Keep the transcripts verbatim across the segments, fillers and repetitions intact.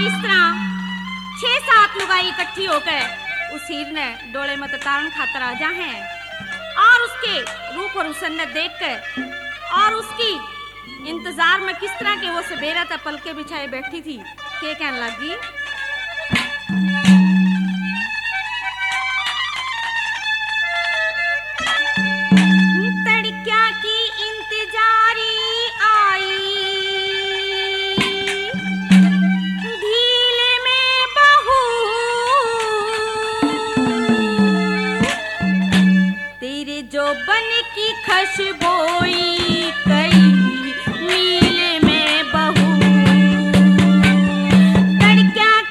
इस तरह छह सात लुगाई इकट्ठी होकर उस हीर ने डोले में तारण खातर आ जा हैं और उसके रूप और हुस्न ने देखकर और उसकी इंतजार में किस तरह के वो सवेरा था पलके बिछाए बैठी थी के कहने लगी तड़क्या की इंतजारी आई ढीले में बहू तेरे जो बन की खुशबोई कई नीले में बहू तड़क्या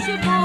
खुशबू